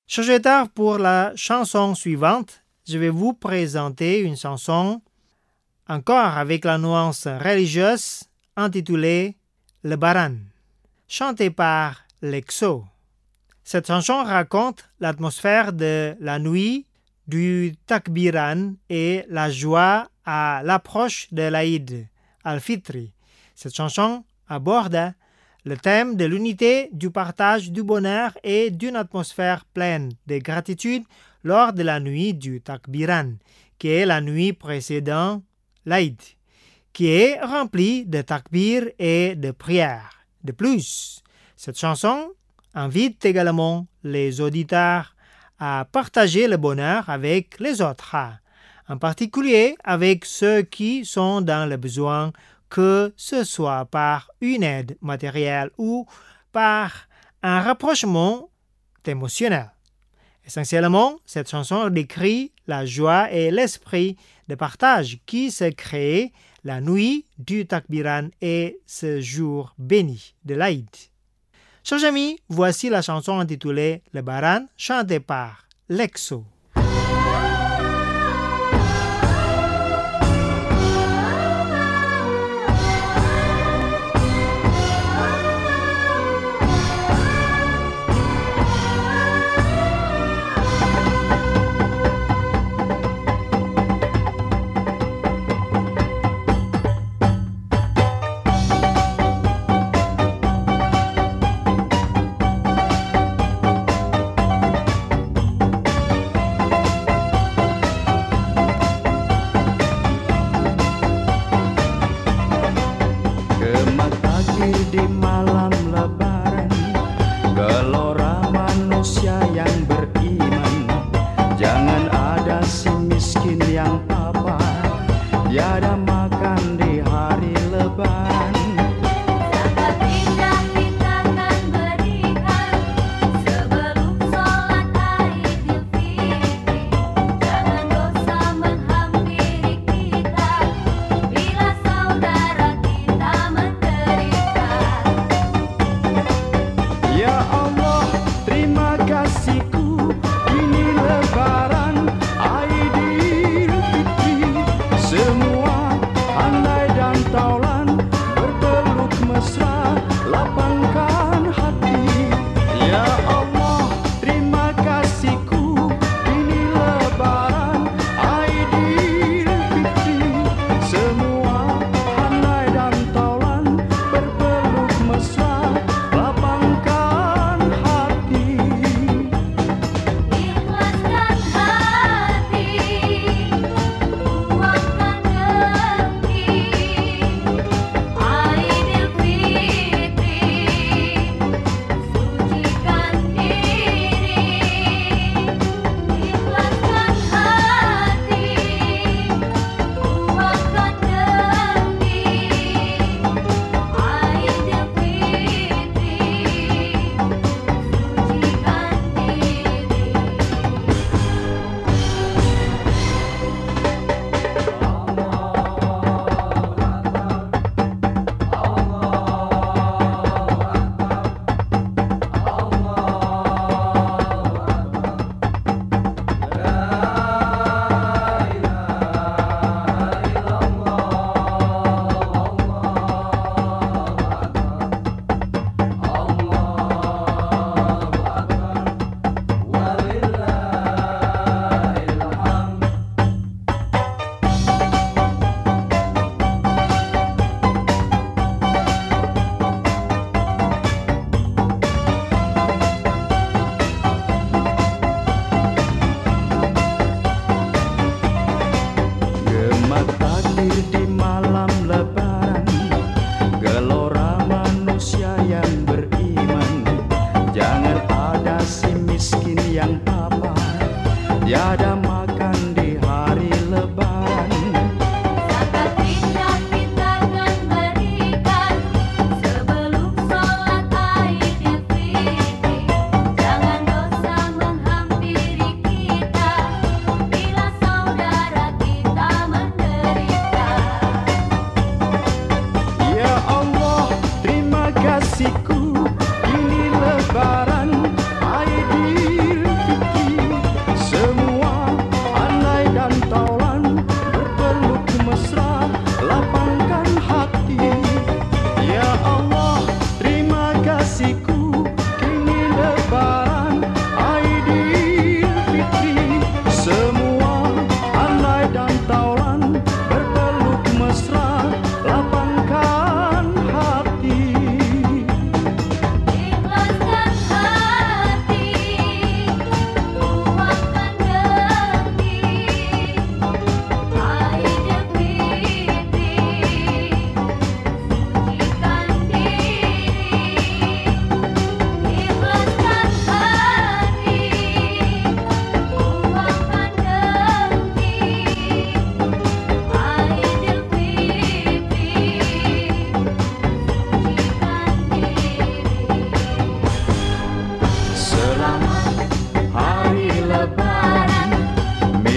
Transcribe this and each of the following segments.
Chers auditeurs, pour la chanson suivante, je vais vous présenter une chanson encore avec la nuance religieuse intitulée Lebaran, chantée par l'Exo. Cette chanson raconte l'atmosphère de la nuit du Takbiran et la joie à l'approche de l'Aïd al-Fitri. Cette chanson aborde le thème de l'unité, du partage, du bonheur et d'une atmosphère pleine de gratitude lors de la nuit du Takbiran, qui est la nuit précédant l'Aïd, qui est remplie de takbir et de prières. De plus, cette chanson invite également les auditeurs à partager le bonheur avec les autres, en particulier avec ceux qui sont dans le besoin, que ce soit par une aide matérielle ou par un rapprochement émotionnel. Essentiellement, cette chanson décrit la joie et l'esprit de partage qui se crée la nuit du Takbiran et ce jour béni de l'Aïd. Chers amis, voici la chanson intitulée Lebaran, chantée par l'Exo.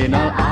National